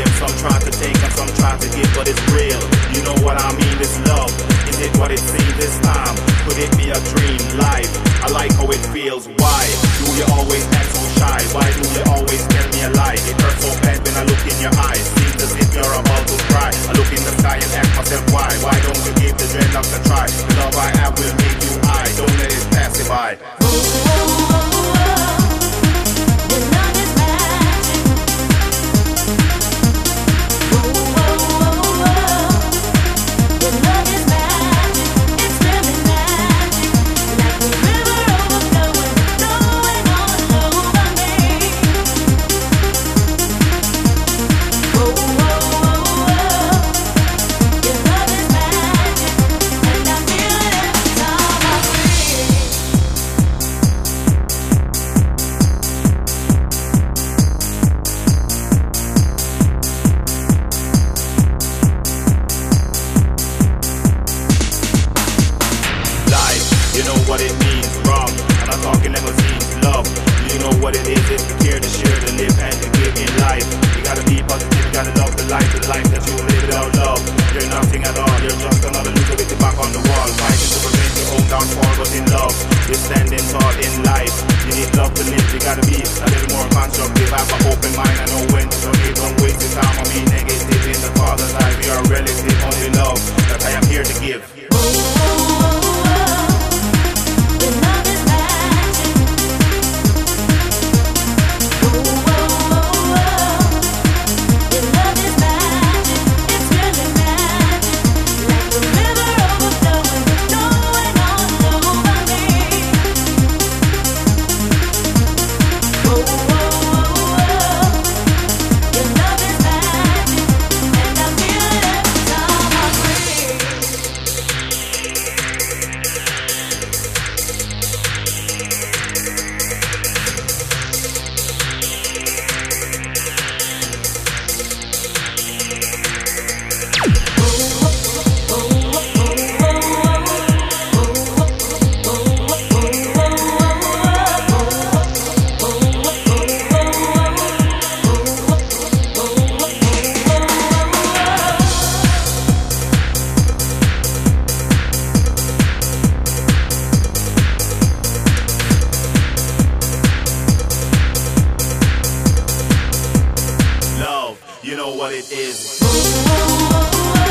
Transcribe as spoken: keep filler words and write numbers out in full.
give. Some try to take and some try to give, but it's real. You know what I mean, it's love. Is it what it seems this time? Could it be a dream life? I like how it feels. Why do you always act so shy? Why do you always tell me a lie? It hurts so bad when I look in your eyes. Seems as if you're about to cry. I look in the sky and ask myself why. Why don't you give the dreadlocks a try? The love I have will make you high. Don't let it pass you by. What it means, wrong. I'm not talking limousines, love. You know what it is, it's to care, to share, to live and to give in life. You gotta be positive, you gotta love the life, the life that you live without love. You're nothing at all, you're just another loser with your back on the wall, fighting to prevent your own downfall, but in love, you're standing tall in life. You need love to live, you gotta be a little more constructive. Have an open mind, I know when to forgive. Don't waste your time on being negative in the Father's life. You're a relative, only love that I am here to give. You know what it is.